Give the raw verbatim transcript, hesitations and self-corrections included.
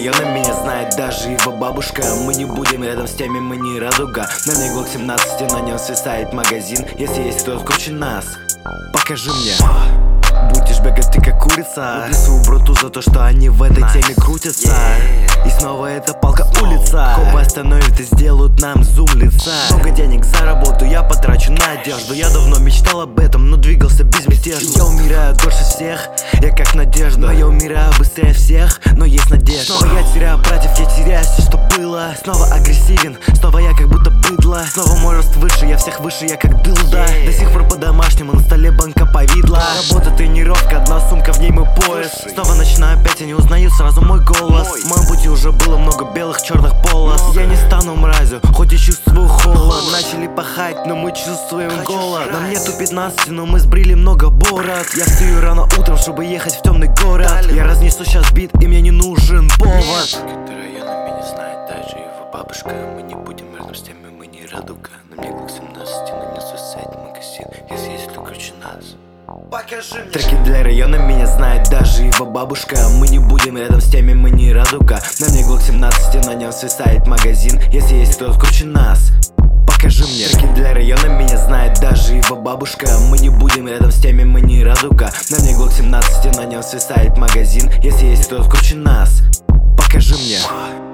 района меня знает даже его бабушка. Мы не будем рядом с теми, мы не радуга. На мне глок семнадцать, и на нем свисает магазин. Если есть кто круче нас, покажи мне. Будешь бегать ты как курица. Несу брату за то, что они в этой теме крутятся. И снова эта палка улица. Копы остановят и сделают нам зум лица. Много денег заработаю, я потрачу на одежду. Я давно мечтал об этом, но двигался безмятежно. Я умираю дольше всех, я как надежда. Но я умираю быстрее всех, но есть надежда. Снова я теряю братьев, я теряю все, что было. Снова агрессивен, снова я как будто быдло. Снова мой рост выше, я всех выше, я как дылда. До сих пор по-домашнему, на столе банка повидла. Работа, тренировка, одна сумка, в ней мой пояс. Снова начинаю опять, я не узнаю сразу мой голос. В моем пути уже было много белых, черных полос. Я не стану мразью, хоть и чувствую холод. Начали пахать, но мы чувствуем голод. Нам нету пятнадцати, но мы сбрили много бород. Я встаю рано утром, чтобы ехать в темный город. Я разнесу сейчас бит, и мне не нужен повод. Ты района меня знает даже его бабушка. Мы не будем рядом с теми, мы не радуга. На мне глок семнадцать, и на нем свисает магазин. Если есть кто круче нас, покажи мне. Треки для района меня знает даже его бабушка. Мы не будем рядом с теми, мы не радуга. На мне глок семнадцать, и на нем свисает магазин. Если есть кто круче нас, покажи мне. Треки для района меня знает даже его бабушка. Мы не будем рядом с теми, мы не радуга. На мне глок семнадцать, и на нем свисает магазин. Если есть кто круче нас, покажи мне.